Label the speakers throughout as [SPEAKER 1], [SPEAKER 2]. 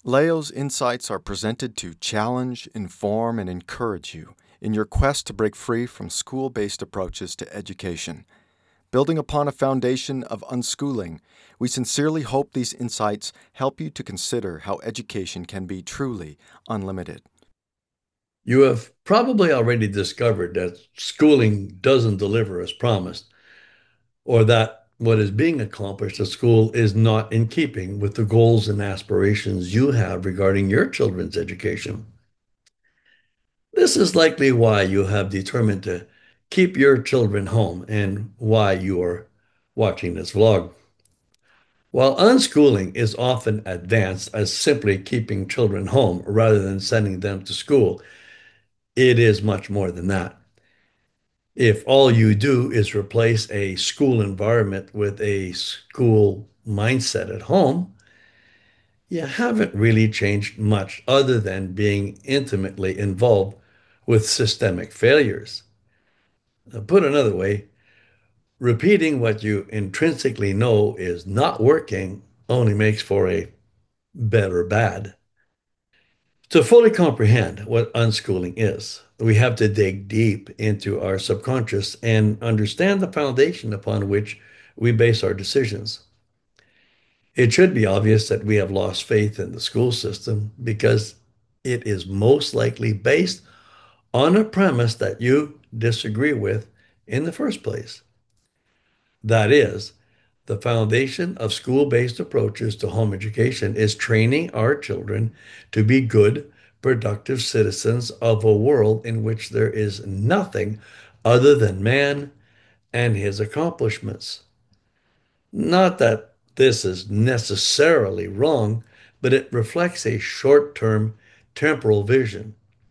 [SPEAKER 1] Leo's insights are presented to challenge, inform, and encourage you in your quest to break free from school-based approaches to education. Building upon a foundation of unschooling, we sincerely hope these insights help you to consider how education can be truly unlimited.
[SPEAKER 2] You have probably already discovered that schooling doesn't deliver as promised, or that what is being accomplished at school is not in keeping with the goals and aspirations you have regarding your children's education. This is likely why you have determined to keep your children home and why you are watching this vlog. While unschooling is often advanced as simply keeping children home rather than sending them to school, it is much more than that. If all you do is replace a school environment with a school mindset at home, you haven't really changed much other than being intimately involved with systemic failures. Put another way, repeating what you intrinsically know is not working only makes for a better bad. To fully comprehend what unschooling is, we have to dig deep into our subconscious and understand the foundation upon which we base our decisions. It should be obvious that we have lost faith in the school system because it is most likely based on a premise that you disagree with in the first place. That is, the foundation of school-based approaches to home education is training our children to be good, productive citizens of a world in which there is nothing other than man and his accomplishments. Not that this is necessarily wrong, but it reflects a short-term temporal vision.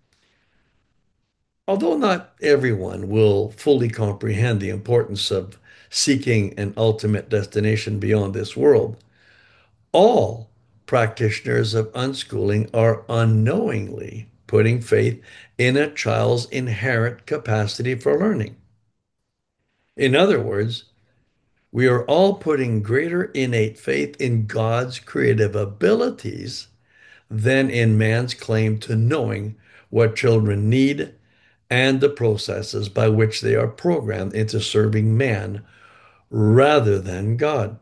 [SPEAKER 2] Although not everyone will fully comprehend the importance of seeking an ultimate destination beyond this world, all practitioners of unschooling are unknowingly putting faith in a child's inherent capacity for learning. In other words, we are all putting greater innate faith in God's creative abilities than in man's claim to knowing what children need and the processes by which they are programmed into serving man rather than God.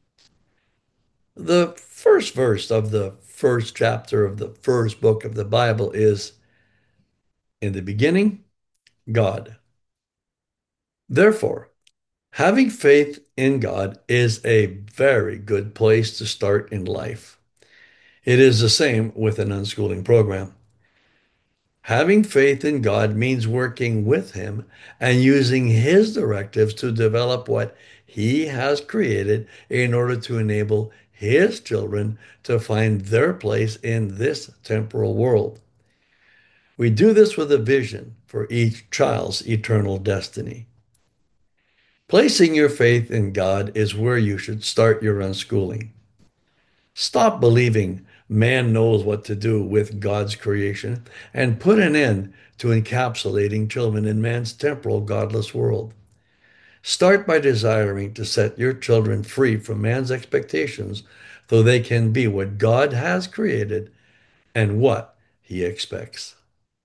[SPEAKER 2] The first verse of the first chapter of the first book of the Bible is, "In the beginning, God." Therefore, having faith in God is a very good place to start in life. It is the same with an unschooling program. Having faith in God means working with Him and using His directives to develop what He has created in order to enable His children to find their place in this temporal world. We do this with a vision for each child's eternal destiny. Placing your faith in God is where you should start your unschooling. Stop believing man knows what to do with God's creation and put an end to encapsulating children in man's temporal, godless world. Start by desiring to set your children free from man's expectations so they can be what God has created and what He expects.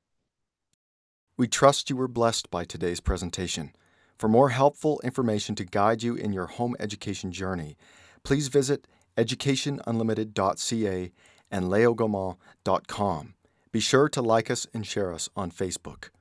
[SPEAKER 1] We trust you were blessed by today's presentation. For more helpful information to guide you in your home education journey, please visit educationunlimited.ca and leogaumont.com. Be sure to like us and share us on Facebook.